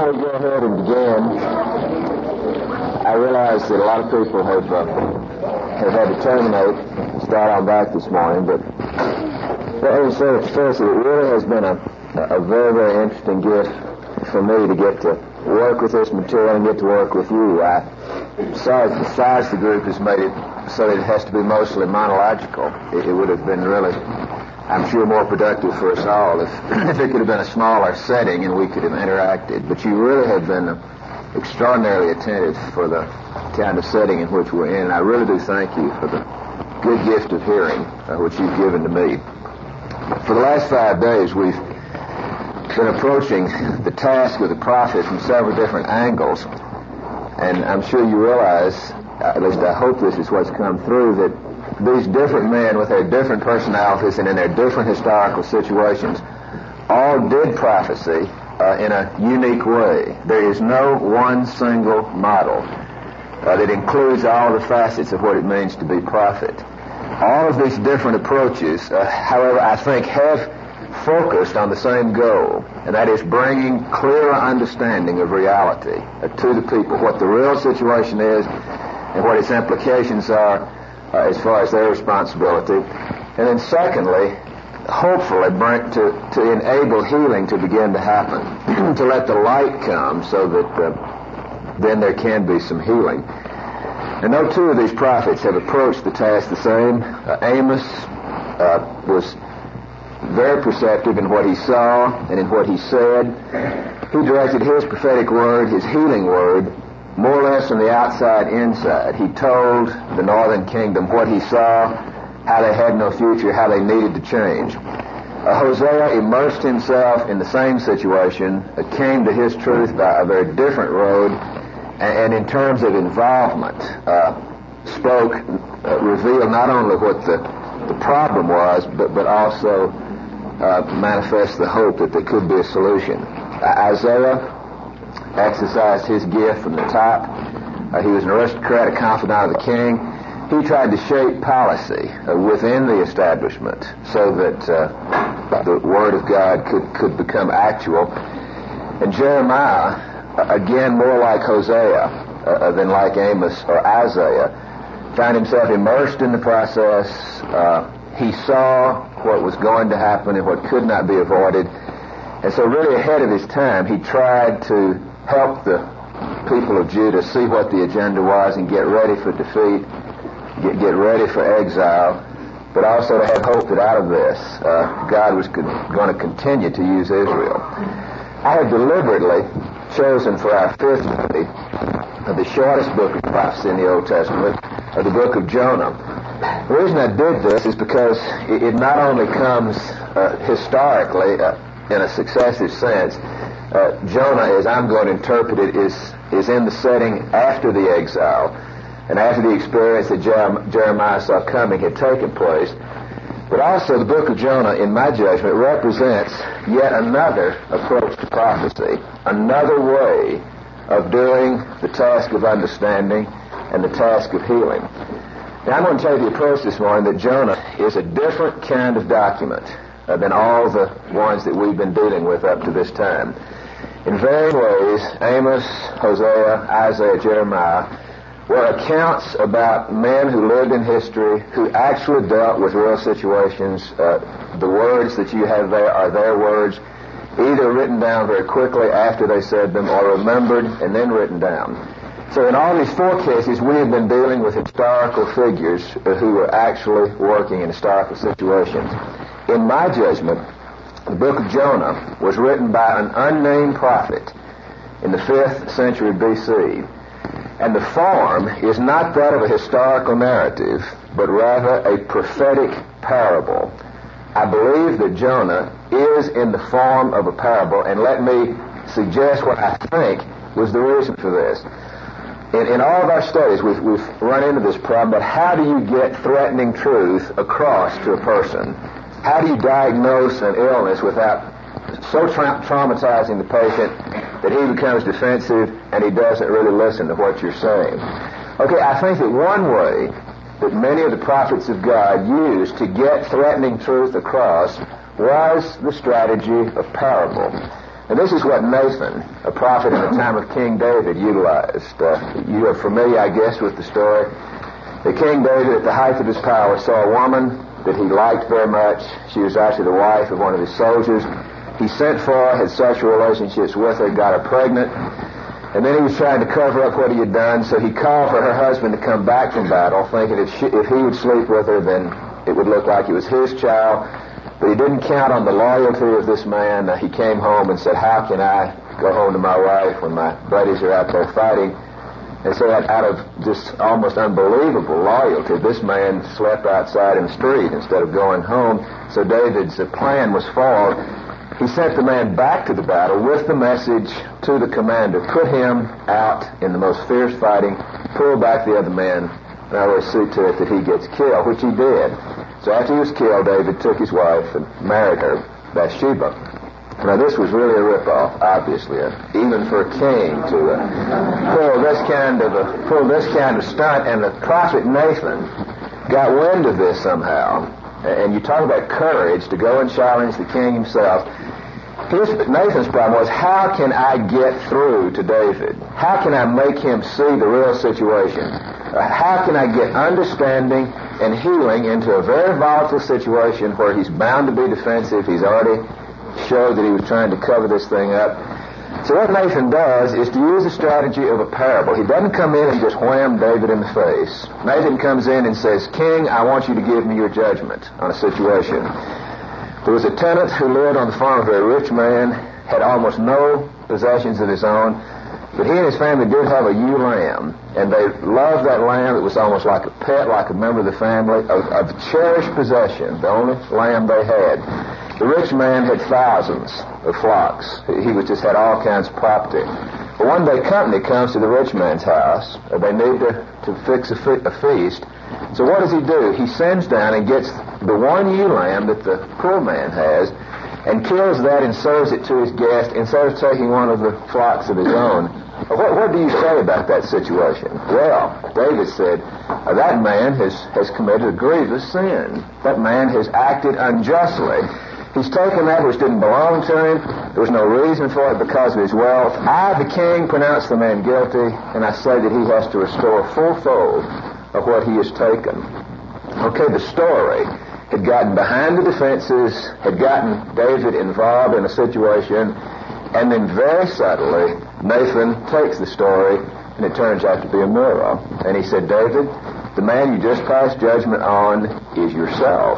before we go ahead and begin, I realize that a lot of people have had to terminate, start on back this morning, but let me say first that it really has been a very, very interesting gift for me to get to work with this material and get to work with you. I'm sorry that the size of the group has made it so that it has to be mostly monological. It would have been really, I'm sure, more productive for us all if it could have been a smaller setting and we could have interacted. But you really have been extraordinarily attentive for the kind of setting in which we're in, and I really do thank you for the good gift of hearing which you've given to me. For the last 5 days, we've been approaching the task of the prophet from several different angles, and I'm sure you realize, at least I hope this is what's come through, that these different men with their different personalities and in their different historical situations all did prophecy in a unique way. There is no one single model that includes all the facets of what it means to be prophet. All of these different approaches, however, I think have focused on the same goal, and that is bringing clearer understanding of reality to the people, what the real situation is and what its implications are as far as their responsibility. And then secondly, hopefully to enable healing to begin to happen, to let the light come so that then there can be some healing. And no two of these prophets have approached the task the same. Amos was very perceptive in what he saw and in what he said. He directed his prophetic word, his healing word, more or less from the outside inside. He told the northern kingdom what he saw, how they had no future, how they needed to change. Hosea immersed himself in the same situation, came to his truth by a very different road, and in terms of involvement, spoke, revealed not only what the problem was, but also manifest the hope that there could be a solution. Isaiah exercised his gift from the top. He was an aristocrat, a confidant of the king. He tried to shape policy within the establishment so that the Word of God could become actual. And Jeremiah, again more like Hosea than like Amos or Isaiah, found himself immersed in the process. He saw what was going to happen and what could not be avoided. And so really ahead of his time, he tried to help the people of Judah see what the agenda was and get ready for defeat, get ready for exile, but also to have hope that out of this, God was going to continue to use Israel. I have deliberately chosen for our fifth study the shortest book of prophecy in the Old Testament, the book of Jonah. The reason I did this is because it not only comes historically in a successive sense. Jonah, as I'm going to interpret it, is in the setting after the exile and after the experience that Jeremiah saw coming had taken place. But also the book of Jonah, in my judgment, represents yet another approach to prophecy, another way of doing the task of understanding and the task of healing. Now, I'm going to tell you the approach this morning that Jonah is a different kind of document than all the ones that we've been dealing with up to this time. In varying ways, Amos, Hosea, Isaiah, Jeremiah were accounts about men who lived in history, who actually dealt with real situations. The words that you have there are their words, either written down very quickly after they said them or remembered and then written down. So in all these four cases, we have been dealing with historical figures who were actually working in historical situations. In my judgment, the book of Jonah was written by an unnamed prophet in the 5th century B.C., and the form is not that of a historical narrative, but rather a prophetic parable. I believe that Jonah is in the form of a parable, and let me suggest what I think was the reason for this. In all of our studies, we've run into this problem, but how do you get threatening truth across to a person? How do you diagnose an illness without so traumatizing the patient that he becomes defensive and he doesn't really listen to what you're saying? Okay, I think that one way that many of the prophets of God used to get threatening truth across was the strategy of parable. And this is what Nathan, a prophet in the time of King David, utilized. You are familiar, I guess, with the story. The King David, at the height of his power, saw a woman that he liked very much. She was actually the wife of one of his soldiers. He sent for her, had sexual relationships with her, got her pregnant, and then he was trying to cover up what he had done, so he called for her husband to come back from battle, thinking if he would sleep with her, then it would look like it was his child. But he didn't count on the loyalty of this man. He came home and said, how can I go home to my wife when my buddies are out there fighting? And so out of just almost unbelievable loyalty, this man slept outside in the street instead of going home. So David's plan was foiled. He sent the man back to the battle with the message to the commander, put him out in the most fierce fighting, pull back the other man, and I will see to it that he gets killed, which he did. So after he was killed, David took his wife and married her, Bathsheba. Now this was really a rip-off, obviously, even for a king to pull this kind of stunt, and the prophet Nathan got wind of this somehow. And you talk about courage to go and challenge the king himself. Nathan's problem was, how can I get through to David? How can I make him see the real situation? How can I get understanding and healing into a very volatile situation where he's bound to be defensive? He's already showed that he was trying to cover this thing up. So what Nathan does is to use the strategy of a parable. He doesn't come in and just wham David in the face. Nathan comes in and says, King, I want you to give me your judgment on a situation. There was a tenant who lived on the farm of a very rich man, had almost no possessions of his own, but he and his family did have a ewe lamb, and they loved that lamb. It was almost like a pet, like a member of the family, a cherished possession, the only lamb they had. The rich man had thousands of flocks. He just had all kinds of property. But one day company comes to the rich man's house. They need to fix a feast. So what does he do? He sends down and gets the one ewe lamb that the poor man has and kills that and serves it to his guest instead of taking one of the flocks of his own. What do you say about that situation? Well, David said, that man has committed a grievous sin. That man has acted unjustly. He's taken that which didn't belong to him. There was no reason for it because of his wealth. I, the king, pronounce the man guilty, and I say that he has to restore full-fold of what he has taken. Okay, the story had gotten behind the defenses, had gotten David involved in a situation, and then very subtly, Nathan takes the story, and it turns out to be a mirror. And he said, David, the man you just passed judgment on is yourself.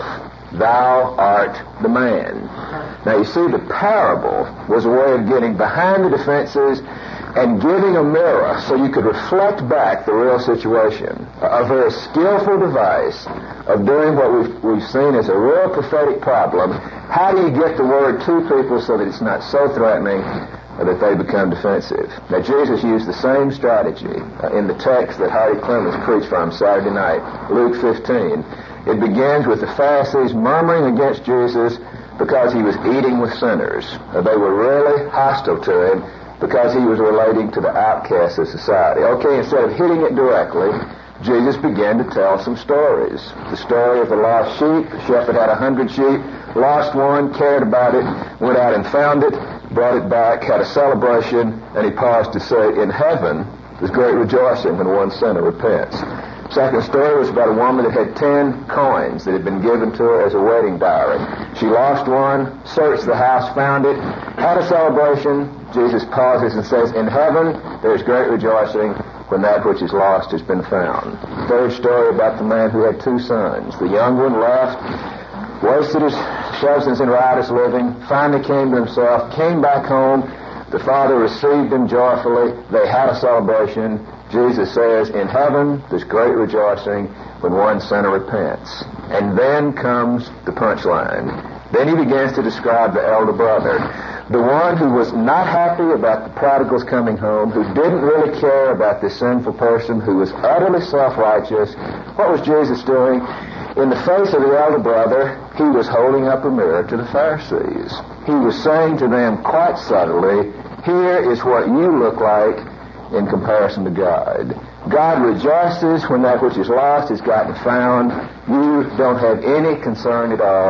Thou art the man. Now you see, the parable was a way of getting behind the defenses and giving a mirror so you could reflect back the real situation. A very skillful device of doing what we've seen as a real prophetic problem. How do you get the word to people so that it's not so threatening that they become defensive? Now Jesus used the same strategy in the text that Hardy Clemens preached from Saturday night, Luke 15. It begins with the Pharisees murmuring against Jesus because he was eating with sinners. They were really hostile to him because he was relating to the outcasts of society. Okay, instead of hitting it directly, Jesus began to tell some stories. The story of the lost sheep. The shepherd had 100 sheep, lost one, cared about it, went out and found it, brought it back, had a celebration, and he paused to say, in heaven, there's great rejoicing when one sinner repents. Second story was about a woman that had 10 coins that had been given to her as a wedding dowry. She lost one, searched the house, found it, had a celebration. Jesus pauses and says, in heaven there is great rejoicing when that which is lost has been found. Third story about the man who had 2 sons. The young one left, wasted his substance in riotous living, finally came to himself, came back home. The father received him joyfully. They had a celebration. Jesus says, in heaven there's great rejoicing when one sinner repents. And then comes the punchline. Then he begins to describe the elder brother, the one who was not happy about the prodigals coming home, who didn't really care about this sinful person, who was utterly self-righteous. What was Jesus doing? In the face of the elder brother, he was holding up a mirror to the Pharisees. He was saying to them quite subtly, here is what you look like in comparison to God. God rejoices when that which is lost is gotten found. You don't have any concern at all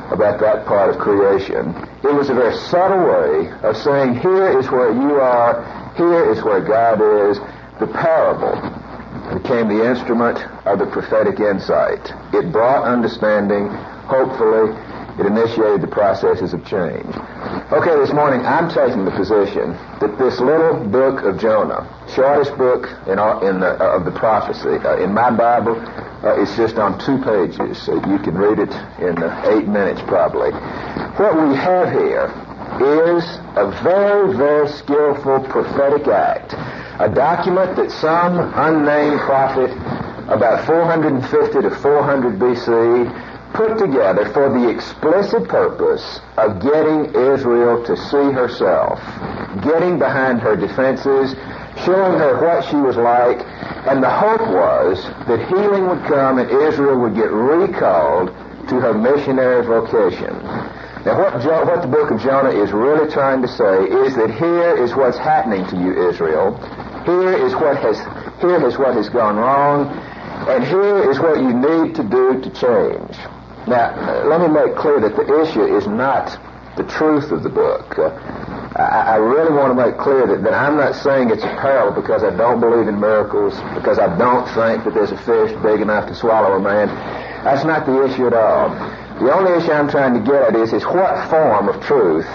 about that part of creation. It was a very subtle way of saying, here is where you are, here is where God is. The parable became the instrument of the prophetic insight. It brought understanding. Hopefully, it initiated the processes of change. Okay, this morning I'm taking the position that this little book of Jonah, shortest book of the prophecy, in my Bible, it's just on 2 pages, so you can read it in 8 minutes probably. What we have here is a very, very skillful prophetic act, a document that some unnamed prophet about 450 to 400 BC put together for the explicit purpose of getting Israel to see herself, getting behind her defenses, showing her what she was like, and the hope was that healing would come and Israel would get recalled to her missionary vocation. Now what the book of Jonah is really trying to say is that here is what's happening to you, Israel. Here is what has gone wrong, and here is what you need to do to change. Now, let me make clear that the issue is not the truth of the book. I really want to make clear that I'm not saying it's a parable because I don't believe in miracles, because I don't think that there's a fish big enough to swallow a man. That's not the issue at all. The only issue I'm trying to get at is what form of truth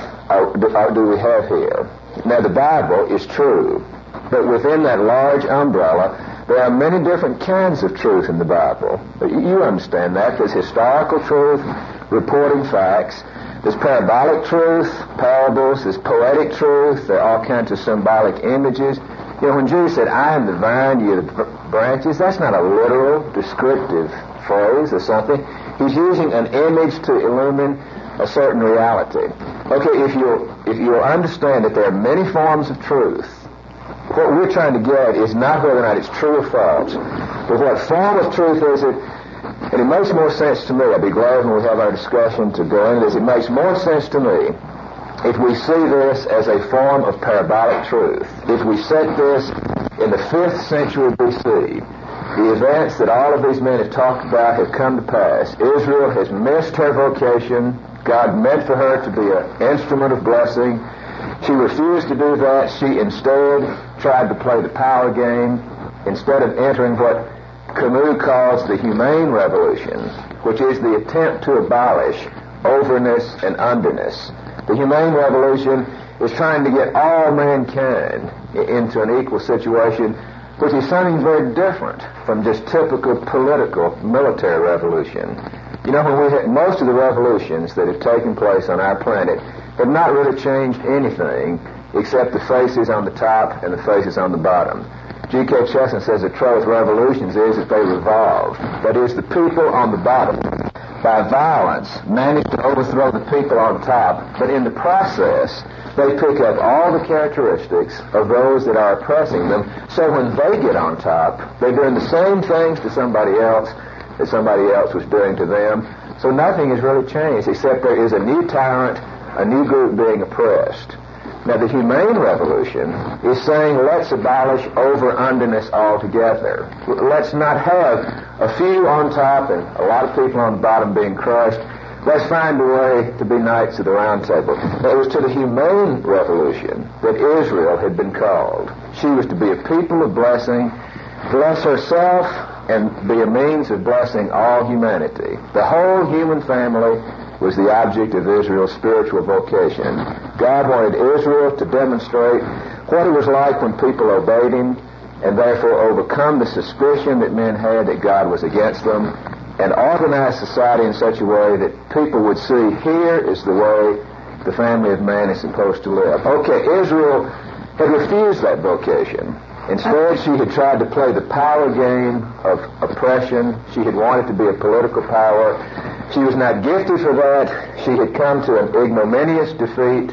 do we have here? Now, the Bible is true, but within that large umbrella, there are many different kinds of truth in the Bible. You understand that. There's historical truth, reporting facts. There's parabolic truth, parables. There's poetic truth. There are all kinds of symbolic images. You know, when Jesus said, I am the vine, you are the branches, that's not a literal, descriptive phrase or something. He's using an image to illumine a certain reality. Okay, if you'll understand that there are many forms of truth, what we're trying to get is not whether or not it's true or false, but what form of truth is it. And it makes more sense to me, I'll be glad when we have our discussion to go into this, it makes more sense to me if we see this as a form of parabolic truth. If we set this in the 5th century BC, the events that all of these men have talked about have come to pass. Israel has missed her vocation. God meant for her to be an instrument of blessing. She refused to do that. She instead tried to play the power game instead of entering what Camus calls the humane revolution, which is the attempt to abolish overness and underness. The humane revolution is trying to get all mankind into an equal situation, which is something very different from just typical political military revolution. You know, most of the revolutions that have taken place on our planet have not really changed anything except the faces on the top and the faces on the bottom. G.K. Chesterton says the trouble with revolutions is that they revolve. That is, the people on the bottom, by violence, manage to overthrow the people on top, but in the process, they pick up all the characteristics of those that are oppressing them, so when they get on top, they're doing the same things to somebody else that somebody else was doing to them. So nothing has really changed, except there is a new tyrant, a new group being oppressed. Now, the humane revolution is saying, let's abolish over-underness altogether. Let's not have a few on top and a lot of people on the bottom being crushed. Let's find a way to be knights of the round table. Now, it was to the humane revolution that Israel had been called. She was to be a people of blessing, bless herself, and be a means of blessing all humanity. The whole human family was the object of Israel's spiritual vocation. God wanted Israel to demonstrate what it was like when people obeyed Him, and therefore overcome the suspicion that men had that God was against them, and organize society in such a way that people would see, here is the way the family of man is supposed to live. Okay, Israel had refused that vocation. Instead, she had tried to play the power game of oppression. She had wanted to be a political power. She was not gifted for that. She had come to an ignominious defeat.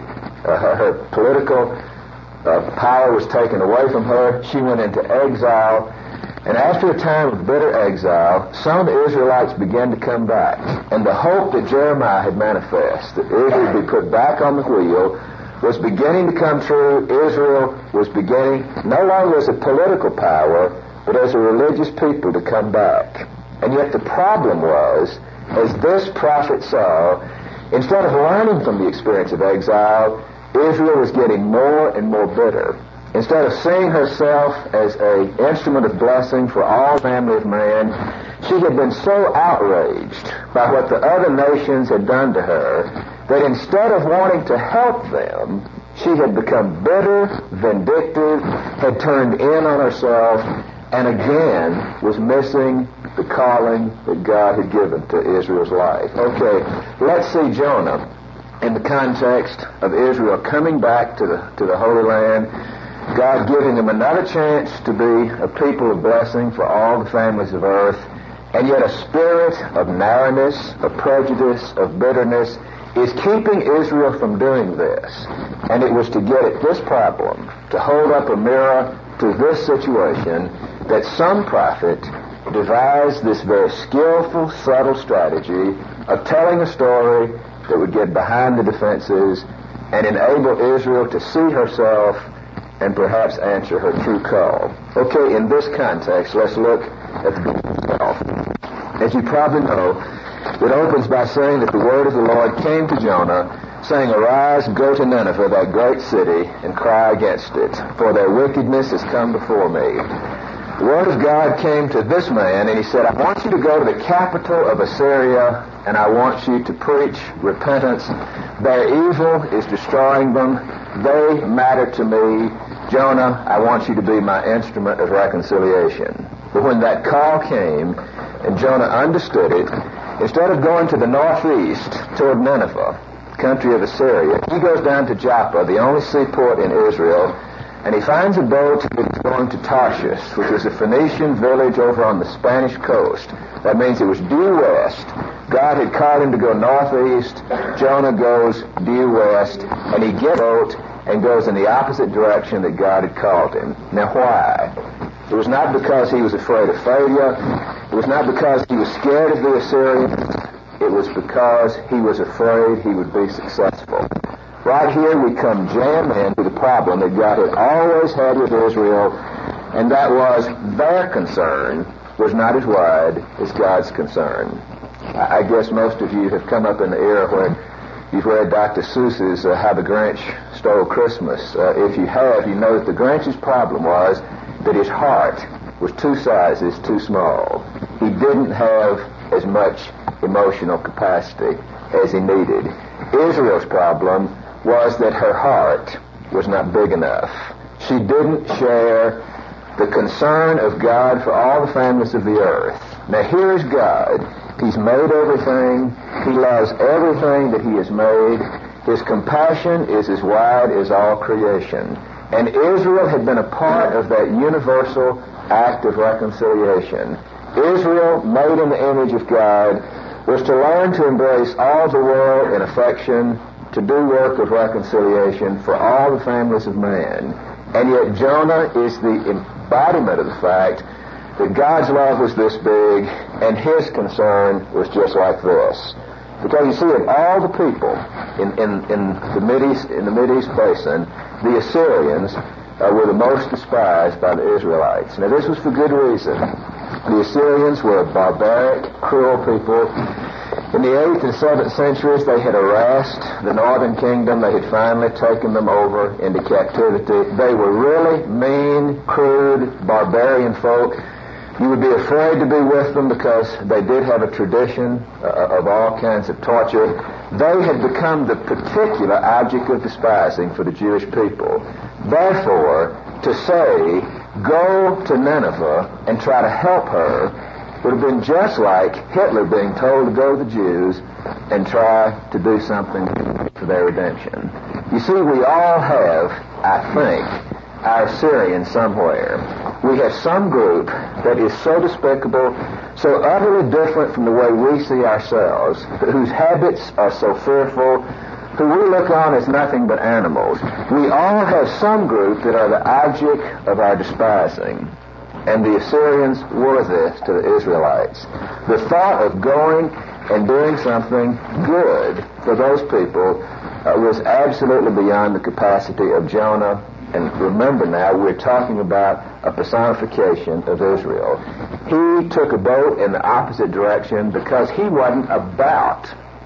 Her political power was taken away from her. She went into exile. And after a time of bitter exile, some of the Israelites began to come back. And the hope that Jeremiah had manifest, that Israel would be put back on the wheel, was beginning to come true. Israel was beginning, no longer as a political power, but as a religious people to come back. And yet the problem was, as this prophet saw, Instead of learning from the experience of exile, Israel was getting more and more bitter. Instead of seeing herself as an instrument of blessing for all family of man, she had been so outraged by what the other nations had done to her that instead of wanting to help them, she had become bitter, vindictive, had turned in on herself, and again was missing the calling that God had given to Israel's life. Okay, let's see Jonah in the context of Israel coming back to the Holy Land, God giving them another chance to be a people of blessing for all the families of earth, and yet a spirit of narrowness, of prejudice, of bitterness is keeping Israel from doing this. And it was to get at this problem, to hold up a mirror to this situation, that some prophet devised this very skillful, subtle strategy of telling a story that would get behind the defenses and enable Israel to see herself and perhaps answer her true call. Okay, in this context, let's look at the book itself. As you probably know, it opens by saying that the word of the Lord came to Jonah, saying, "Arise, go to Nineveh, that great city, and cry against it, for their wickedness has come before me." The word of God came to this man, and he said, "I want you to go to the capital of Assyria, and I want you to preach repentance. Their evil is destroying them. They matter to me. Jonah, I want you to be my instrument of reconciliation." But when that call came, and Jonah understood it, instead of going to the northeast toward Nineveh, the country of Assyria, he goes down to Joppa, the only seaport in Israel, and he finds a boat that is going to Tarshish, which was a Phoenician village over on the Spanish coast. That means it was due west. God had called him to go northeast. Jonah goes due west, and he gets a boat and goes in the opposite direction that God had called him. Now why? It was not because he was afraid of failure. It was not because he was scared of the Assyrians. It was because he was afraid he would be successful. Right here we come jam into the problem that God had always had with Israel, and that was their concern was not as wide as God's concern. I guess most of you have come up in the era where you've read Dr. Seuss's How the Grinch Stole Christmas. If you have, you know that the Grinch's problem was that his heart was 2 sizes too small. He didn't have as much emotional capacity as he needed. Israel's problem was that her heart was not big enough. She didn't share the concern of God for all the families of the earth. Now here is God. He's made everything. He loves everything that he has made. His compassion is as wide as all creation. And Israel had been a part of that universal act of reconciliation. Israel, made in the image of God, was to learn to embrace all the world in affection, to do work of reconciliation for all the families of man. And yet Jonah is the embodiment of the fact that God's love was this big and his concern was just like this. Because you see, of all the people in the Mideast basin, the Assyrians were the most despised by the Israelites. Now this was for good reason. The Assyrians were a barbaric, cruel people. In the 8th and 7th centuries, they had harassed the northern kingdom. They had finally taken them over into captivity. They were really mean, crude, barbarian folk. You would be afraid to be with them because they did have a tradition of all kinds of torture. They had become the particular object of despising for the Jewish people. Therefore, to say, go to Nineveh and try to help her would have been just like Hitler being told to go to the Jews and try to do something for their redemption. You see, we all have, I think, our Assyrian somewhere. We have some group that is so despicable, so utterly different from the way we see ourselves, whose habits are so fearful, who we look on as nothing but animals. We all have some group that are the object of our despising. And the Assyrians were this to the Israelites. The thought of going and doing something good for those people was absolutely beyond the capacity of Jonah. And remember now, we're talking about a personification of Israel. He took a boat in the opposite direction because he wasn't about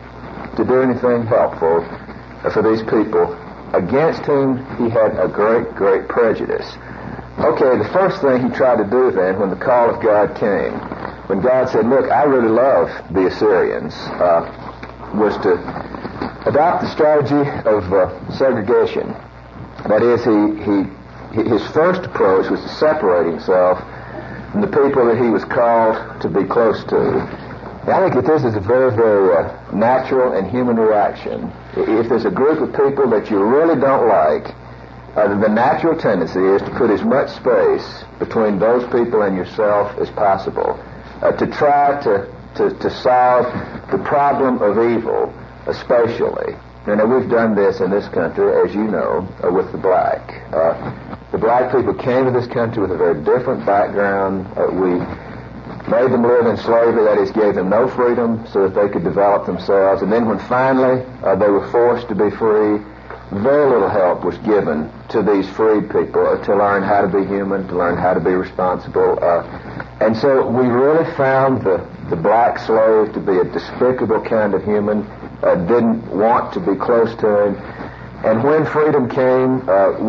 to do anything helpful for these people against whom he had a great, great prejudice. Okay, the first thing he tried to do then, when the call of God came, when God said, look, I really love the Assyrians, was to adopt the strategy of segregation. That is, his first approach was to separate himself from the people that he was called to be close to. And I think that this is a very, very natural and human reaction. If there's a group of people that you really don't like, the natural tendency is to put as much space between those people and yourself as possible, to try to solve the problem of evil, especially. And we've done this in this country, as you know, with the black. The black people came to this country with a very different background. We made them live in slavery, that is, gave them no freedom so that they could develop themselves. And then when finally they were forced to be free, very little help was given to these freed people to learn how to be human, to learn how to be responsible. And so we really found the black slave to be a despicable kind of human, didn't want to be close to him. And when freedom came,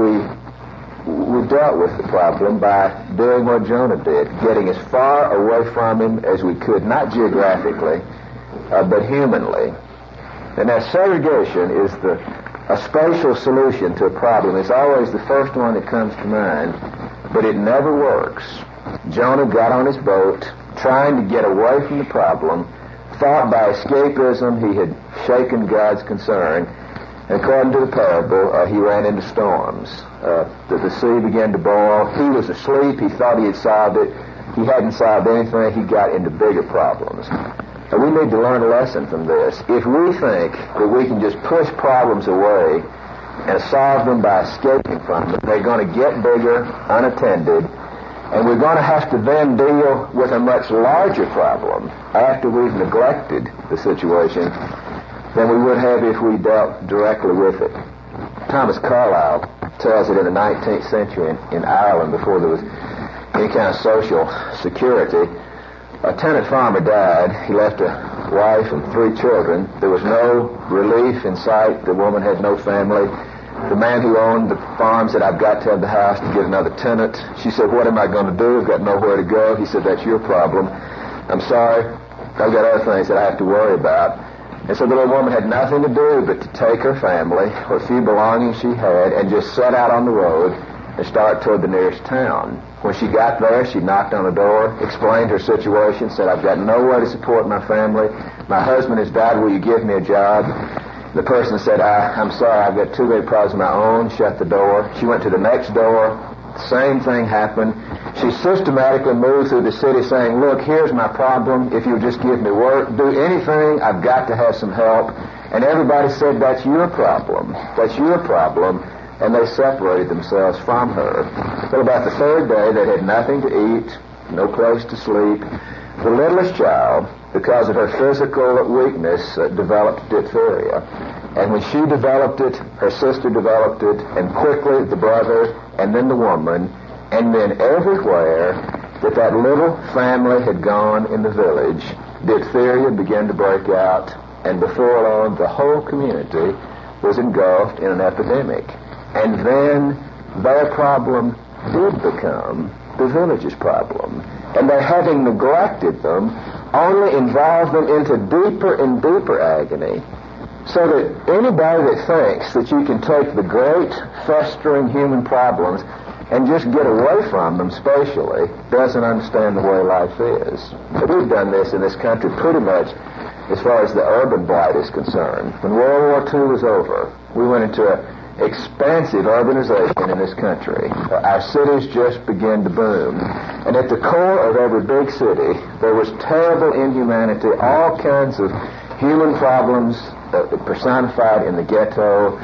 we dealt with the problem by doing what Jonah did, getting as far away from him as we could, not geographically, but humanly. And now segregation is a spatial solution to a problem. It's always the first one that comes to mind, but it never works. Jonah got on his boat, trying to get away from the problem, thought by escapism he had shaken God's concern, and according to the parable, he ran into storms. The sea began to boil. He was asleep. He thought he had solved it. He hadn't solved anything. He got into bigger problems. We need to learn a lesson from this. If we think that we can just push problems away and solve them by escaping from them, they're going to get bigger, unattended, and we're going to have to then deal with a much larger problem after we've neglected the situation than we would have if we dealt directly with it. Thomas Carlyle tells it in the 19th century in Ireland, before there was any kind of social security. A tenant farmer died. He left a wife and 3 children. There was no relief in sight. The woman had no family. The man who owned the farm said, I've got to have the house to get another tenant. She said, what am I going to do? I've got nowhere to go. He said, that's your problem. I'm sorry. I've got other things that I have to worry about. And so the little woman had nothing to do but to take her family, what few belongings she had, and just set out on the road and start toward the nearest town. When she got there, she knocked on the door, explained her situation, said, I've got no way to support my family. My husband has died. Will you give me a job? The person said, I'm sorry, I've got too many problems of my own. Shut the door. She went to the next door. Same thing happened. She systematically moved through the city saying, look, here's my problem. If you'll just give me work, do anything, I've got to have some help. And everybody said, that's your problem. That's your problem. And they separated themselves from her. But about the 3rd day, they had nothing to eat, no place to sleep. The littlest child, because of her physical weakness, developed diphtheria. And when she developed it, her sister developed it, and quickly the brother, and then the woman, and then everywhere that little family had gone in the village, diphtheria began to break out, and before long the whole community was engulfed in an epidemic. And then their problem did become the village's problem. And their having neglected them only involved them into deeper and deeper agony. So that anybody that thinks that you can take the great festering human problems and just get away from them spatially doesn't understand the way life is. But we've done this in this country pretty much as far as the urban blight is concerned. When World War II was over, we went into an expansive urbanization in this country. Our cities just began to boom. And at the core of every big city, there was terrible inhumanity, all kinds of human problems personified in the ghetto.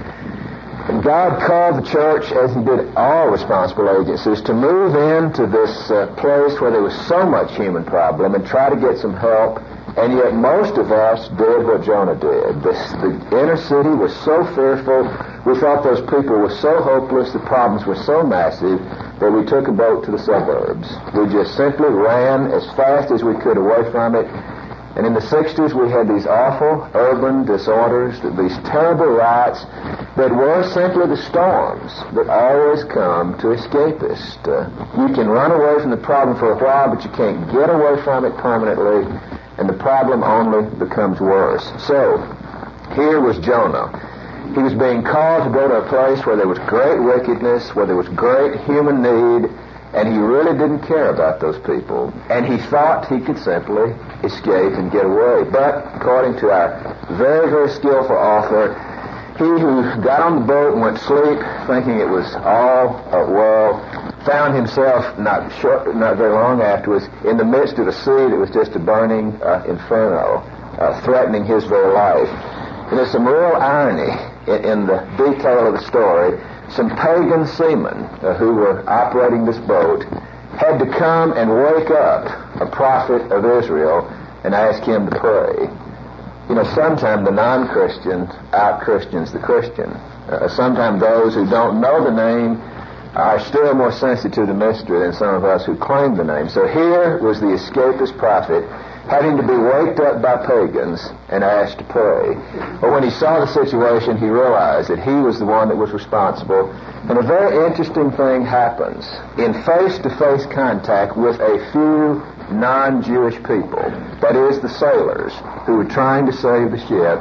And God called the church, as he did all responsible agencies, to move into this place where there was so much human problem and try to get some help. And yet most of us did what Jonah did. The inner city was so fearful. We thought those people were so hopeless, the problems were so massive, that we took a boat to the suburbs. We just simply ran as fast as we could away from it. And in the 60s, we had these awful urban disorders, these terrible riots that were simply the storms that always come to escapists. You can run away from the problem for a while, but you can't get away from it permanently, and the problem only becomes worse. So, here was Jonah. He was being called to go to a place where there was great wickedness, where there was great human need, and he really didn't care about those people. And he thought he could simply escape and get away. But, according to our very, very skillful author, he who got on the boat and went to sleep, thinking it was all well, found himself not very long afterwards in the midst of a sea that was just a burning inferno, threatening his very life. And there's some real irony in the detail of the story. Some pagan seamen who were operating this boat had to come and wake up a prophet of Israel and ask him to pray. You know, sometimes the non-Christian out-Christians the Christian. Sometimes those who don't know the name are still more sensitive to the mystery than some of us who claim the name. So here was the escapist prophet having to be waked up by pagans and asked to pray. But when he saw the situation, he realized that he was the one that was responsible. And a very interesting thing happens. In face-to-face contact with a few non-Jewish people, that is, the sailors who were trying to save the ship,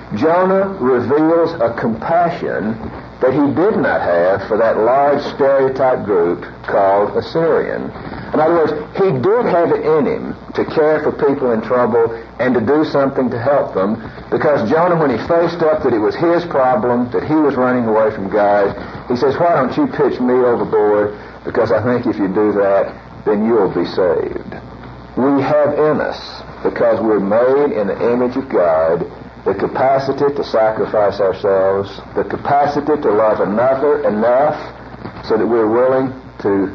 Jonah reveals a compassion that he did not have for that large stereotype group called Assyrian. In other words, he did have it in him to care for people in trouble and to do something to help them, because Jonah, when he faced up that it was his problem, that he was running away from God, he says, why don't you pitch me overboard, because I think if you do that, then you'll be saved. We have in us, because we're made in the image of God, the capacity to sacrifice ourselves, the capacity to love another enough so that we're willing to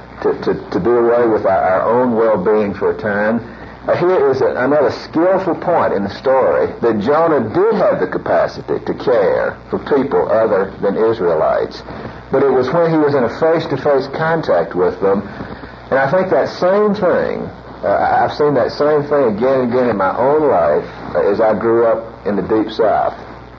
do away with our own well-being for a time. Here is another skillful point in the story, that Jonah did have the capacity to care for people other than Israelites. But it was when he was in a face-to-face contact with them. And I think that same thing, I've seen that same thing again and again in my own life as I grew up in the Deep South.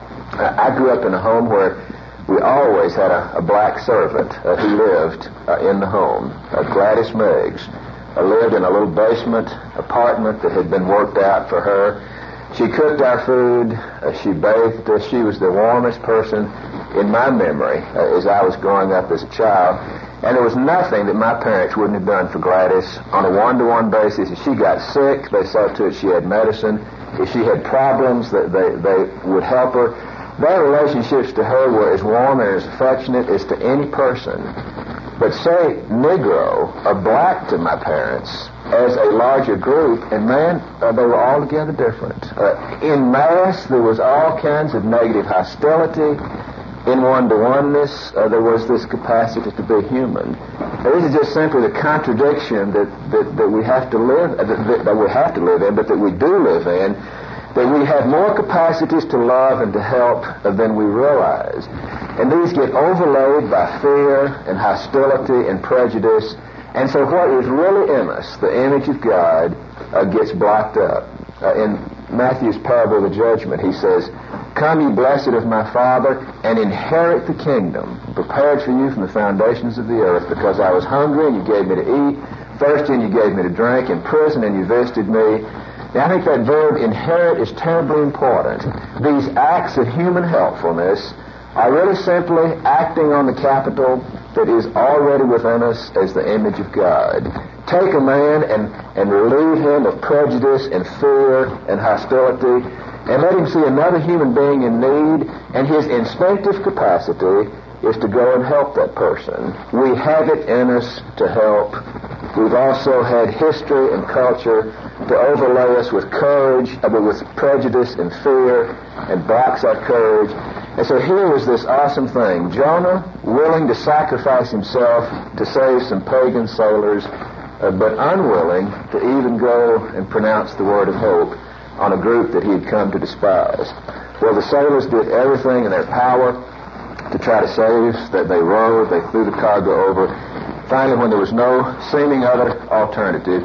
I grew up in a home where we always had a black servant who lived in the home. Gladys Meigs lived in a little basement apartment that had been worked out for her. She cooked our food. She bathed us. She was the warmest person in my memory as I was growing up as a child. And there was nothing that my parents wouldn't have done for Gladys on a one-to-one basis. If she got sick, they saw to it she had medicine. If she had problems, they would help her. Their relationships to her were as warm and as affectionate as to any person. But say Negro or black to my parents as a larger group, and man, they were altogether different. In mass, there was all kinds of negative hostility. In one-to-oneness, there was this capacity to be human. Now, this is just simply the contradiction that we have to live, that we have to live in, but that we do live in, that we have more capacities to love and to help than we realize. And these get overlaid by fear and hostility and prejudice. And so what is really in us, the image of God, gets blocked up. In Matthew's parable of the judgment, he says, "Come, ye blessed of my Father, and inherit the kingdom, prepared for you from the foundations of the earth, because I was hungry, and you gave me to eat, thirsty, and you gave me to drink, in prison, and you visited me." Now, I think that verb inherit is terribly important. These acts of human helpfulness are really simply acting on the capital that is already within us as the image of God. Take a man and relieve him of prejudice and fear and hostility, and let him see another human being in need, and his instinctive capacity is to go and help that person. We have it in us to help. We've also had history and culture to overlay us with courage, with prejudice and fear, and box our courage. And so here was this awesome thing. Jonah, willing to sacrifice himself to save some pagan sailors, but unwilling to even go and pronounce the word of hope on a group that he had come to despise. Well, the sailors did everything in their power to try to save, that they rowed, they threw the cargo over. Finally, when there was no seeming other alternative,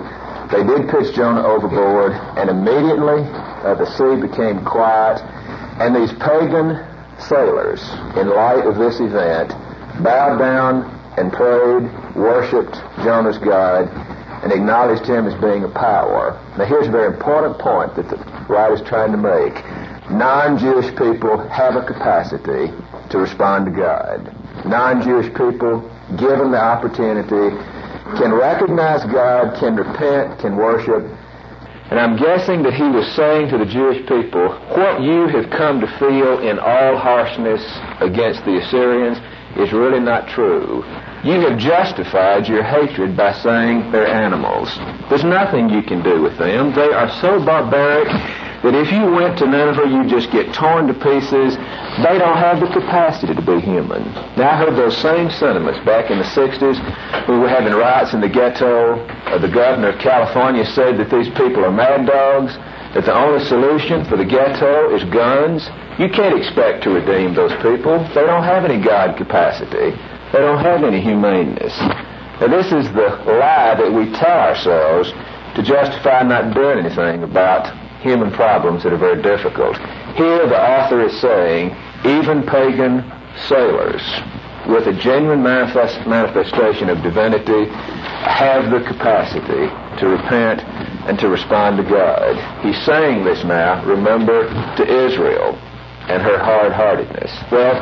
They did pitch Jonah overboard, and immediately the sea became quiet, and these pagan sailors, in light of this event, bowed down and prayed, worshipped Jonah's God, and acknowledged him as being a power. Now here's a very important point that the writer's trying to make. Non-Jewish people have a capacity to respond to God. Non-Jewish people, given the opportunity, can recognize God, can repent, can worship. And I'm guessing that he was saying to the Jewish people, what you have come to feel in all harshness against the Assyrians is really not true. You have justified your hatred by saying they're animals. There's nothing you can do with them. They are so barbaric that if you went to Nineveh, you just get torn to pieces. They don't have the capacity to be human. Now, I heard those same sentiments back in the 60s when we were having riots in the ghetto. The governor of California said that these people are mad dogs, that the only solution for the ghetto is guns. You can't expect to redeem those people. They don't have any God capacity. They don't have any humaneness. Now, this is the lie that we tell ourselves to justify not doing anything about human problems that are very difficult. Here the author is saying, even pagan sailors with a genuine manifestation of divinity have the capacity to repent and to respond to God. He's saying this now, remember, to Israel and her hard-heartedness. Well,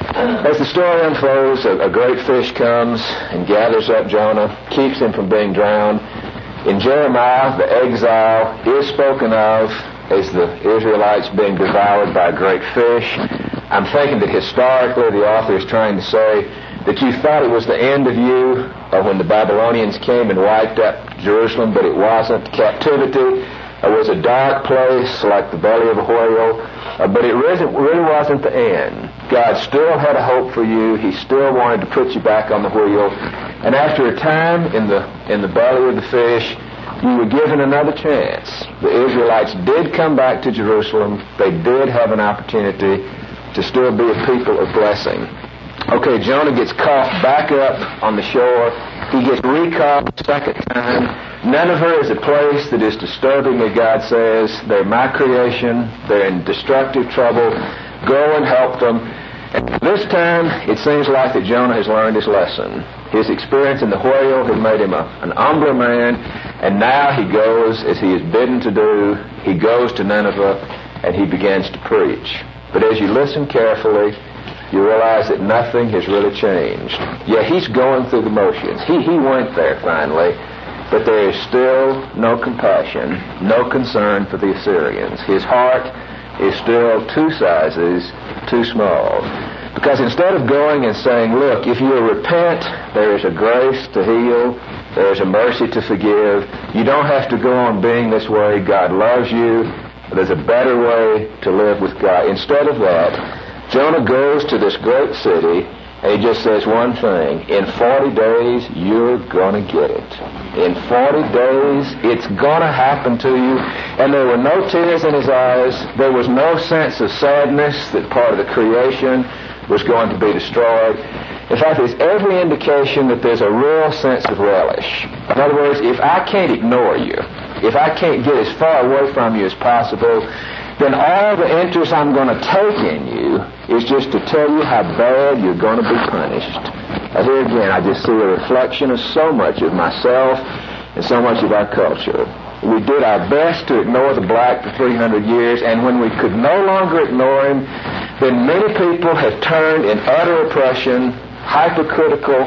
as the story unfolds, a great fish comes and gathers up Jonah, keeps him from being drowned. In Jeremiah, the exile is spoken of as the Israelites being devoured by a great fish. I'm thinking that historically the author is trying to say that you thought it was the end of you when the Babylonians came and wiped out Jerusalem, but it wasn't. Captivity was a dark place like the belly of a whale, but it really wasn't the end. God still had a hope for you. He still wanted to put you back on the wheel. And after a time in the belly of the fish, you were given another chance. The Israelites did come back to Jerusalem. They did have an opportunity to still be a people of blessing. Okay, Jonah gets coughed back up on the shore. He gets recaught a second time. Nineveh is a place that is disturbing, as God says. They're my creation. They're in destructive trouble. Go and help them. And this time, it seems like that Jonah has learned his lesson. His experience in the whale had made him an humbler man, and now he goes, as he is bidden to do, he goes to Nineveh, and he begins to preach. But as you listen carefully, you realize that nothing has really changed. Yeah, he's going through the motions. He went there finally, but there is still no compassion, no concern for the Assyrians. His heart is still 2 sizes too small. Because instead of going and saying, look, if you will repent, there is a grace to heal, there is a mercy to forgive, you don't have to go on being this way, God loves you, there's a better way to live with God. Instead of that, Jonah goes to this great city, and he just says one thing, in 40 days, you're going to get it. In 40 days, it's going to happen to you. And there were no tears in his eyes. There was no sense of sadness that part of the creation was going to be destroyed. In fact, there's every indication that there's a real sense of relish. In other words, if I can't ignore you, if I can't get as far away from you as possible, then all the interest I'm going to take in you is just to tell you how bad you're going to be punished. Here again, I just see a reflection of so much of myself and so much of our culture. We did our best to ignore the black for 300 years, and when we could no longer ignore him, then many people have turned in utter oppression, hypercritical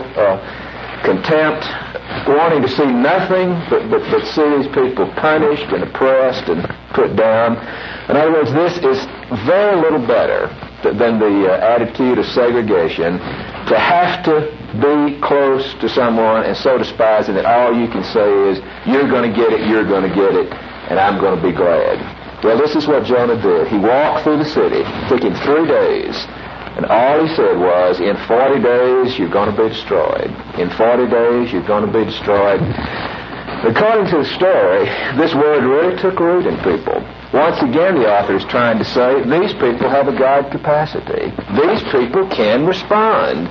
contempt, wanting to see nothing but see these people punished and oppressed and put down. In other words, this is very little better than the attitude of segregation, to have to be close to someone and so despise it that all you can say is, you're going to get it, and I'm going to be glad. Well, this is what Jonah did. He walked through the city. It took him 3 days. And all he said was, in 40 days, you're going to be destroyed. In 40 days, you're going to be destroyed. According to the story, this word really took root in people. Once again, the author is trying to say, these people have a God capacity. These people can respond.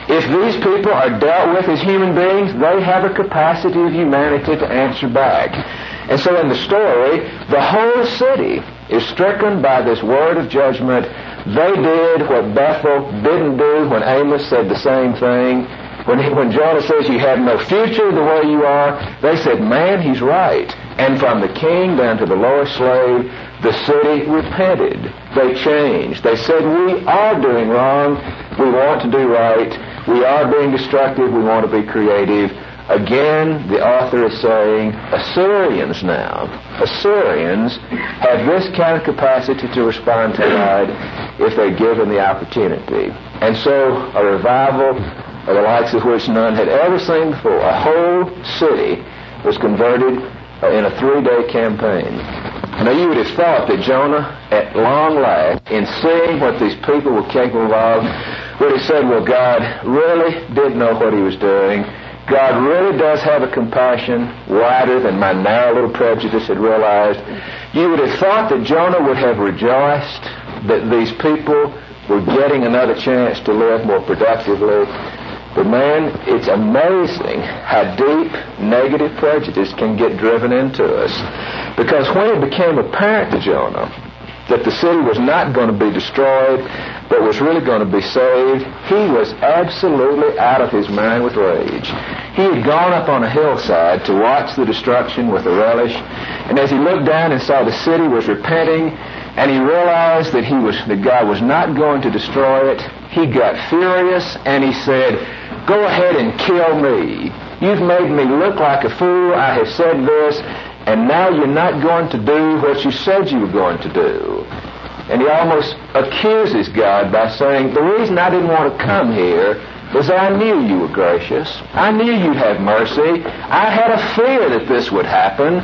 If these people are dealt with as human beings, they have a capacity of humanity to answer back. And so in the story, the whole city is stricken by this word of judgment. They did what Bethel didn't do when Amos said the same thing. When Jonah says you have no future the way you are, they said, man, he's right. And from the king down to the lowest slave, the city repented. They changed. They said, we are doing wrong. We want to do right. We are being destructive. We want to be creative. Again, the author is saying, Assyrians now. Assyrians have this kind of capacity to respond to God if they're given the opportunity. And so a revival of the likes of which none had ever seen before. A whole city was converted in a 3-day campaign. Now you would have thought that Jonah, at long last, in seeing what these people were capable of, would have said, well, God really did know what he was doing. God really does have a compassion wider than my narrow little prejudice had realized. You would have thought that Jonah would have rejoiced that these people were getting another chance to live more productively. But man, it's amazing how deep negative prejudice can get driven into us. Because when it became apparent to Jonah that the city was not going to be destroyed, but was really going to be saved, he was absolutely out of his mind with rage. He had gone up on a hillside to watch the destruction with a relish, and as he looked down and saw the city was repenting, and he realized that God was not going to destroy it, he got furious, and he said, go ahead and kill me. You've made me look like a fool. I have said this, and now you're not going to do what you said you were going to do. And he almost accuses God by saying, the reason I didn't want to come here was I knew you were gracious. I knew you'd have mercy. I had a fear that this would happen.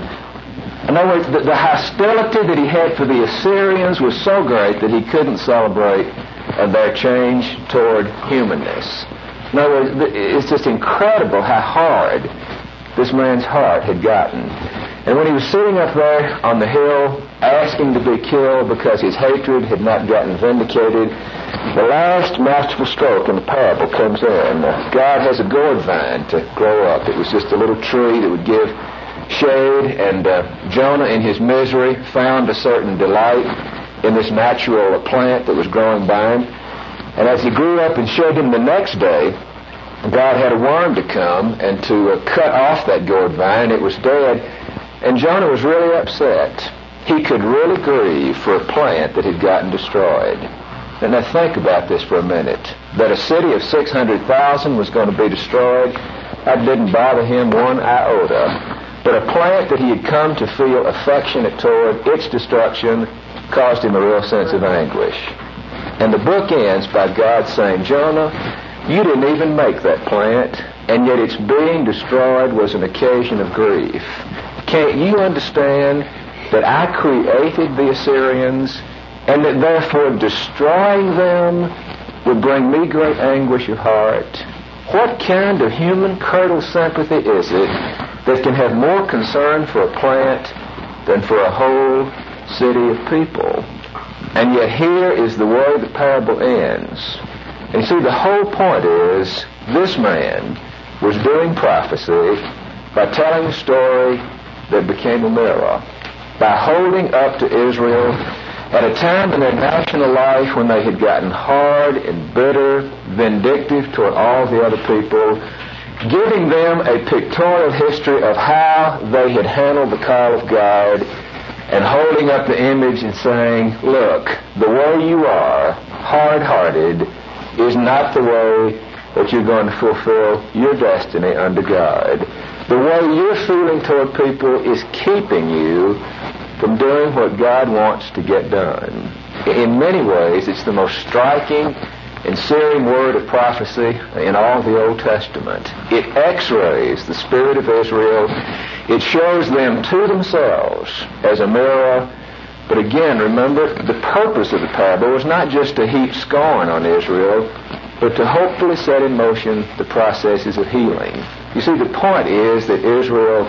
In other words, the hostility that he had for the Assyrians was so great that he couldn't celebrate their change toward humanness. In other words, it's just incredible how hard this man's heart had gotten. And when he was sitting up there on the hill asking to be killed because his hatred had not gotten vindicated, the last masterful stroke in the parable comes in. God has a gourd vine to grow up. It was just a little tree that would give shade, and Jonah in his misery found a certain delight in this natural plant that was growing by him. And as he grew up and showed him the next day, God had a worm to come and to cut off that gourd vine. It was dead. And Jonah was really upset. He could really grieve for a plant that had gotten destroyed. And now think about this for a minute. That a city of 600,000 was going to be destroyed, that didn't bother him one iota. But a plant that he had come to feel affectionate toward, its destruction caused him a real sense of anguish. And the book ends by God saying, Jonah, you didn't even make that plant, and yet its being destroyed was an occasion of grief. Can't you understand that I created the Assyrians, and that therefore destroying them would bring me great anguish of heart? What kind of human curdled sympathy is it that can have more concern for a plant than for a whole city of people? And yet here is the way the parable ends. And you see, the whole point is this man was doing prophecy by telling a story that became a mirror, by holding up to Israel at a time in their national life when they had gotten hard and bitter, vindictive toward all the other people, giving them a pictorial history of how they had handled the call of God, and holding up the image and saying, look, the way you are, hard-hearted, is not the way that you're going to fulfill your destiny under God. The way you're feeling toward people is keeping you from doing what God wants to get done. In many ways, it's the most striking and searing word of prophecy in all the Old Testament. It x-rays the spirit of Israel. It shows them to themselves as a mirror. But again, remember, the purpose of the parable was not just to heap scorn on Israel, but to hopefully set in motion the processes of healing. You see, the point is that Israel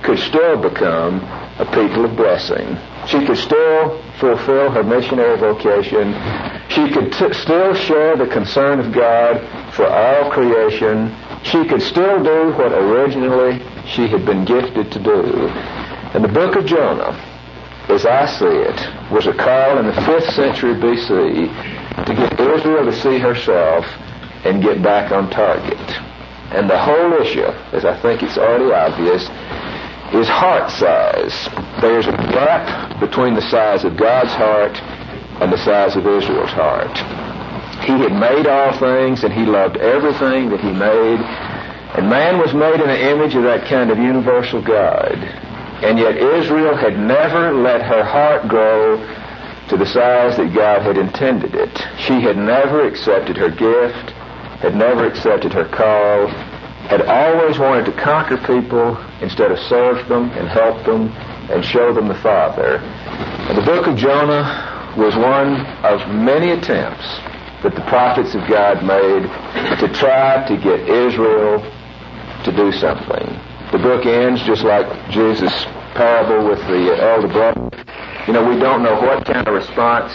could still become a people of blessing. She could still fulfill her missionary vocation. She could still share the concern of God for all creation. She could still do what originally she had been gifted to do. And the book of Jonah, as I see it, was a call in the 5th century B.C. to get Israel to see herself and get back on target. And the whole issue, as I think it's already obvious, is heart size. There's a gap between the size of God's heart and the size of Israel's heart. He had made all things, and he loved everything that he made. And man was made in the image of that kind of universal God. And yet Israel had never let her heart grow to the size that God had intended it. She had never accepted her gift, had never accepted her call, had always wanted to conquer people instead of serve them and help them and show them the Father. And the book of Jonah was one of many attempts that the prophets of God made to try to get Israel to do something. The book ends just like Jesus' parable with the elder brother. We don't know what kind of response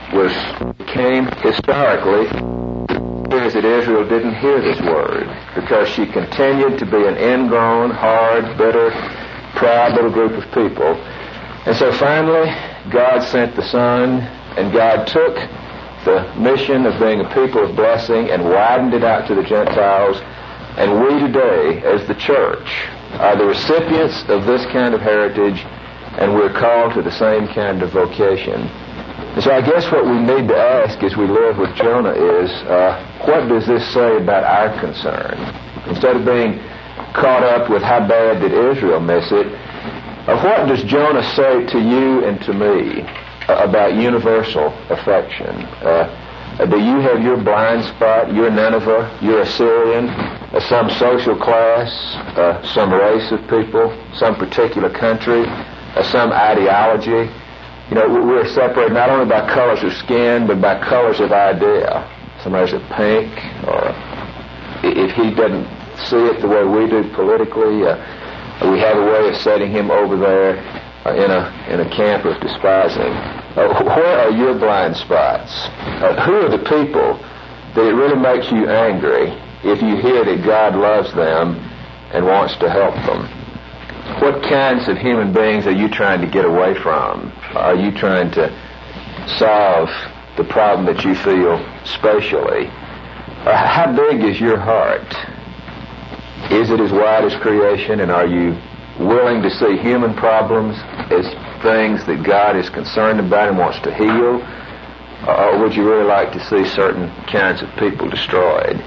came historically. It appears that Israel didn't hear this word because she continued to be an ingrown, hard, bitter, proud little group of people. And so finally, God sent the Son, and God took the mission of being a people of blessing and widened it out to the Gentiles. And we today, as the church, are the recipients of this kind of heritage, and we're called to the same kind of vocation. And so I guess what we need to ask as we live with Jonah is, what does this say about our concern? Instead of being caught up with how bad did Israel miss it, what does Jonah say to you and to me about universal affection? Do you have your blind spot, your Nineveh, your Assyrian, some social class, some race of people, some particular country, some ideology? We're separated not only by colors of skin, but by colors of idea. Somebody's a pink, or if he doesn't see it the way we do politically, we have a way of setting him over there in a camp of despising. Where are your blind spots? Who are the people that it really makes you angry if you hear that God loves them and wants to help them? What kinds of human beings are you trying to get away from? Are you trying to solve the problem that you feel spatially? How big is your heart? Is it as wide as creation, and are you willing to see human problems as things that God is concerned about and wants to heal? Or would you really like to see certain kinds of people destroyed?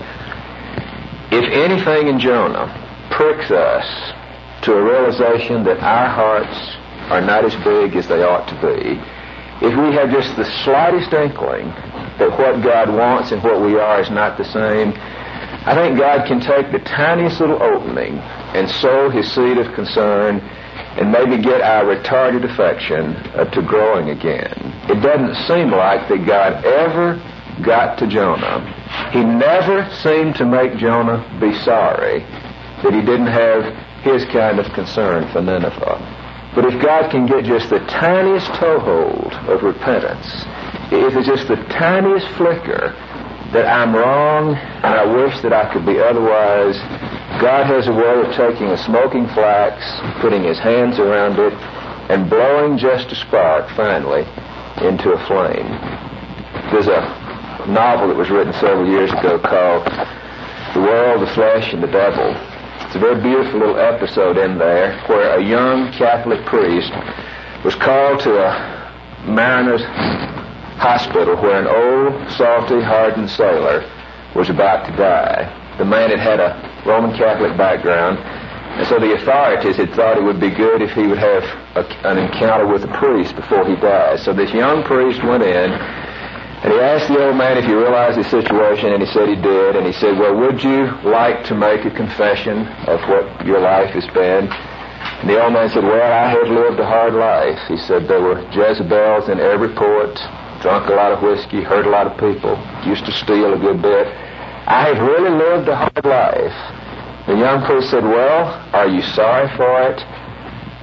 If anything in Jonah pricks us to a realization that our hearts are not as big as they ought to be, if we have just the slightest inkling that what God wants and what we are is not the same, I think God can take the tiniest little opening and sow his seed of concern and maybe get our retarded affection to growing again. It doesn't seem like that God ever got to Jonah. He never seemed to make Jonah be sorry that he didn't have his kind of concern for Nineveh. But if God can get just the tiniest toehold of repentance, if it's just the tiniest flicker that I'm wrong and I wish that I could be otherwise, God has a way of taking a smoking flax, putting his hands around it, and blowing just a spark, finally, into a flame. There's a novel that was written several years ago called The World, the Flesh, and the Devil. It's a very beautiful little episode in there where a young Catholic priest was called to a mariner's hospital where an old, salty, hardened sailor was about to die. The man had had a Roman Catholic background, and so the authorities had thought it would be good if he would have an encounter with a priest before he died. So this young priest went in, and he asked the old man if he realized his situation, and he said he did. And he said, well, would you like to make a confession of what your life has been? And the old man said, well, I have lived a hard life. He said, there were Jezebels in every port, drunk a lot of whiskey, hurt a lot of people, used to steal a good bit. I have really lived a hard life. The young priest said, well, are you sorry for it?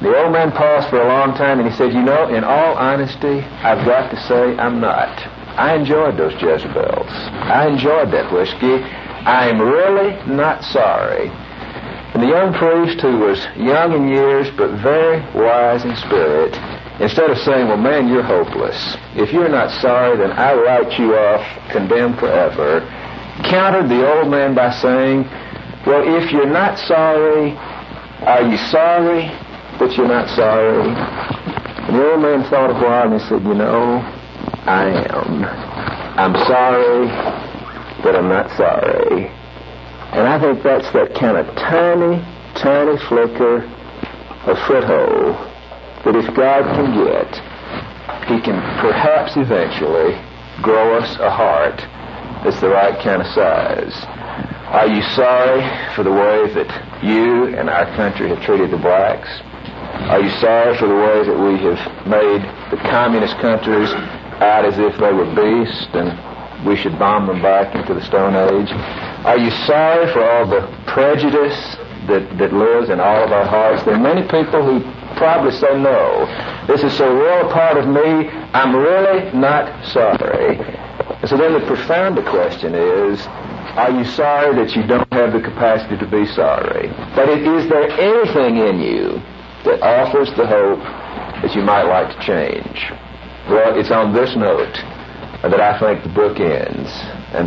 The old man paused for a long time, and he said, "You know, in all honesty, I've got to say I'm not. I enjoyed those Jezebels. I enjoyed that whiskey. I am really not sorry." And the young priest, who was young in years but very wise in spirit, instead of saying, "Well, man, you're hopeless. If you're not sorry, then I write you off, condemned forever," countered the old man by saying, "Well, if you're not sorry, are you sorry that you're not sorry?" And the old man thought a while and he said, "You know, I am. I'm sorry that I'm not sorry." And I think that's that kind of tiny, tiny flicker of foothold that if God can get, He can perhaps eventually grow us a heart that's the right kind of size. Are you sorry for the way that you and our country have treated the blacks? Are you sorry for the way that we have made the communist countries out as if they were beasts and we should bomb them back into the Stone Age? Are you sorry for all the prejudice that lives in all of our hearts? There are many people who probably say, "No, this is so real a part of me, I'm really not sorry." And so then the profounder question is, are you sorry that you don't have the capacity to be sorry? But is there anything in you that offers the hope that you might like to change? Well, it's on this note that I think the book ends, and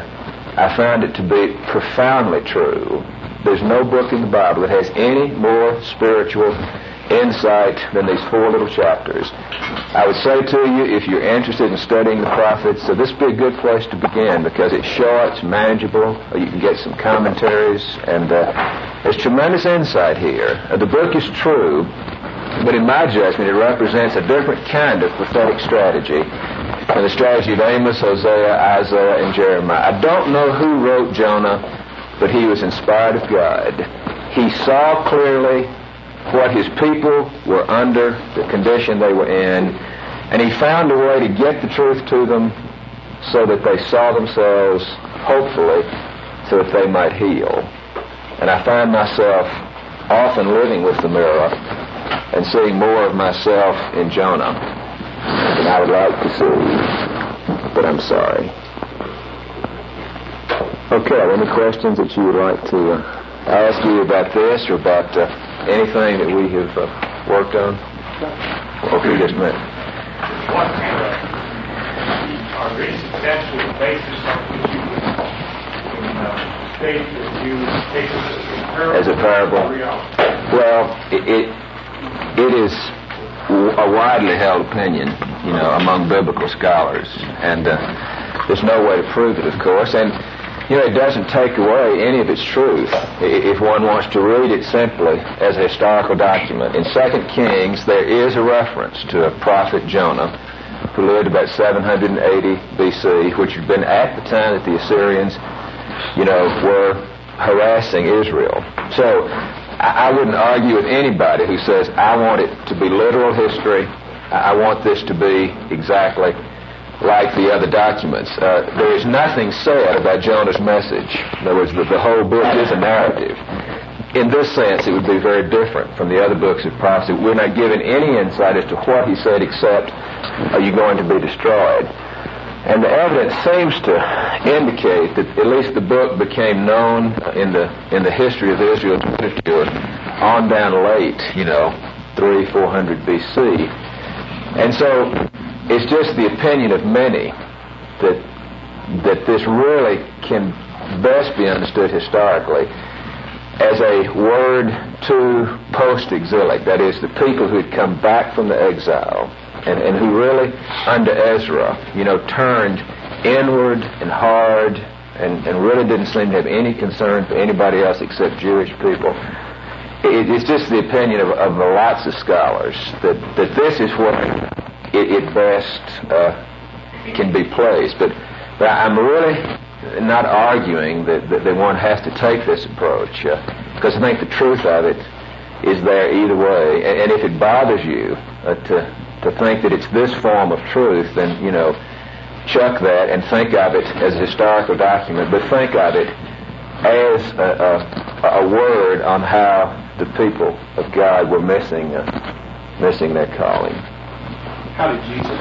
I found it to be profoundly true. There's no book in the Bible that has any more spiritual insight than these 4 little chapters. I would say to you, if you're interested in studying the prophets, so this would be a good place to begin because it's short, it's manageable, you can get some commentaries, and there's tremendous insight here. The book is true, but in my judgment, it represents a different kind of prophetic strategy than the strategy of Amos, Hosea, Isaiah, and Jeremiah. I don't know who wrote Jonah, but he was inspired of God. He saw clearly what his people were under, the condition they were in, and he found a way to get the truth to them so that they saw themselves, hopefully, so that they might heal. And I find myself often living with the mirror and seeing more of myself in Jonah than I would like to see, but I'm sorry. Okay, any questions that you would like to ask you about this or about anything that we have worked on? Okay, just a minute. What are very substantial basis on which you would state that you take as a parable? Well, it is a widely held opinion, among biblical scholars, and there's no way to prove it, of course, and it doesn't take away any of its truth if one wants to read it simply as a historical document. In 2 Kings, there is a reference to a prophet Jonah who lived about 780 B.C., which had been at the time that the Assyrians, were harassing Israel. So I wouldn't argue with anybody who says, I want it to be literal history. I want this to be exactly like the other documents. There is nothing said about Jonah's message. In other words, the whole book is a narrative. In this sense, it would be very different from the other books of prophecy. We're not given any insight as to what he said except, are you going to be destroyed? And the evidence seems to indicate that at least the book became known in the history of Israel's literature on down late, 300-400 B.C. And so it's just the opinion of many that this really can best be understood historically as a word to post-exilic, that is, the people who had come back from the exile and who really, under Ezra, turned inward and hard and really didn't seem to have any concern for anybody else except Jewish people. It's just the opinion of lots of scholars that this is where it best can be placed. But I'm really not arguing that one has to take this approach, because I think the truth of it is there either way. And if it bothers you to think that it's this form of truth, then, chuck that and think of it as a historical document, but think of it as a word on how the people of God were missing their calling. How did Jesus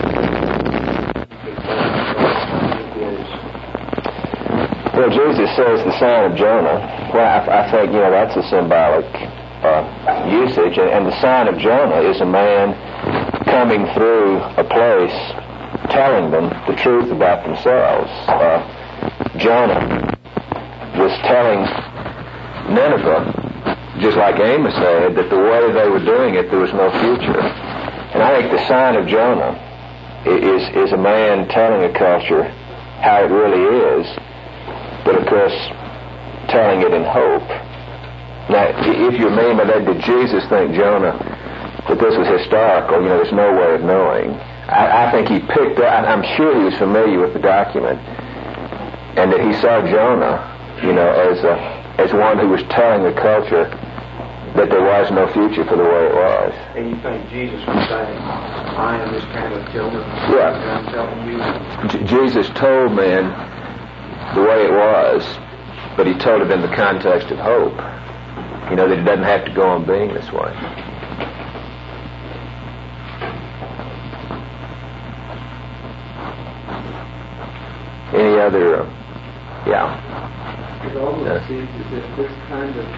Well, Jesus says the son of Jonah. Well, I think, that's a symbolic usage. And the son of Jonah is a man coming through a place telling them the truth about themselves. Jonah was telling Nineveh, just like Amos said, that the way they were doing it, there was no future. And I think the son of Jonah is a man telling a culture how it really is, but of course telling it in hope. Now, if you mean by that, did Jesus think Jonah, that this was historical? There's no way of knowing. I think he picked up, I'm sure he was familiar with the document, and that he saw Jonah, as one who was telling the culture that there was no future for the way it was. And you think Jesus was saying, I am this kind of Jonah? Yeah. I'm telling you. Jesus told men the way it was, but he told it in the context of hope. That it doesn't have to go on being this way. Any other, It almost seems as if this kind of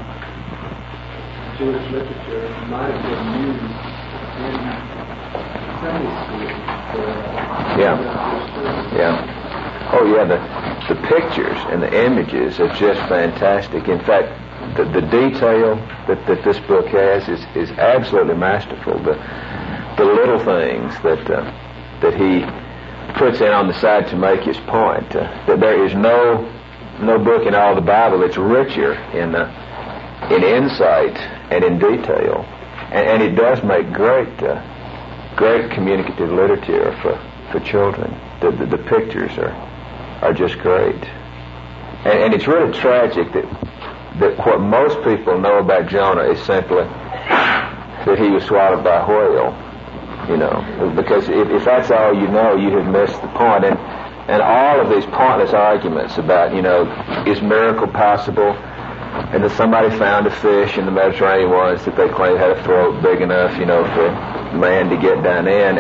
Jewish literature might have been used in Sunday school. Oh yeah, the pictures and the images are just fantastic. In fact, the detail that this book has is absolutely masterful. The little things that he puts in on the side to make his point. That there is no book in all the Bible that's richer in insight and in detail, and it does make great communicative literature for children. The pictures are just great, and it's really tragic that what most people know about Jonah is simply that he was swallowed by a whale. Because if that's all you know, you have missed the point. And all of these pointless arguments about, is miracle possible, and that somebody found a fish in the Mediterranean once that they claimed had a throat big enough, for man to get down in.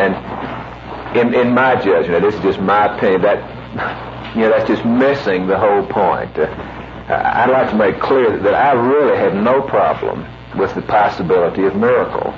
And in my judgment, this is just my opinion, that's just missing the whole point. I'd like to make clear that I really have no problem with the possibility of miracle.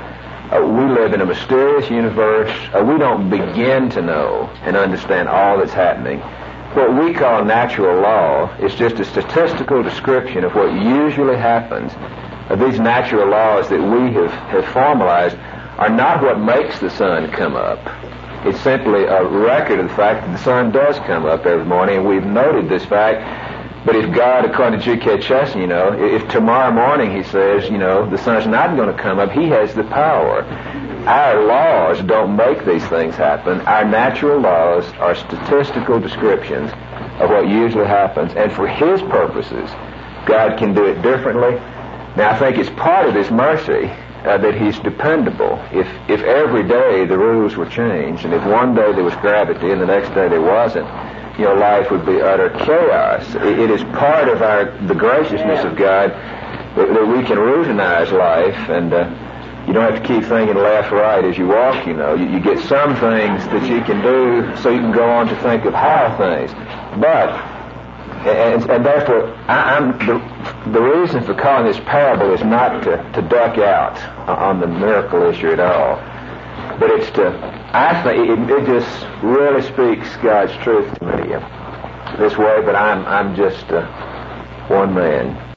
We live in a mysterious universe. We don't begin to know and understand all that's happening. What we call natural law is just a statistical description of what usually happens. These natural laws that we have formalized are not what makes the sun come up. It's simply a record of the fact that the sun does come up every morning, and we've noted this fact. But if God, according to G.K. Chesterton, if tomorrow morning he says, the sun's not going to come up, he has the power. Our laws don't make these things happen. Our natural laws are statistical descriptions of what usually happens. And for his purposes, God can do it differently. Now, I think it's part of his mercy that he's dependable. If every day the rules were changed, and if one day there was gravity and the next day there wasn't, life would be utter chaos. It is part of the graciousness of God that we can routinize life, and you don't have to keep thinking left, right as you walk. You get some things that you can do, so you can go on to think of higher things. But and therefore, the reason for calling this parable is not to duck out on the miracle issue at all, but it's I think it just really speaks God's truth to me this way, but I'm just one man.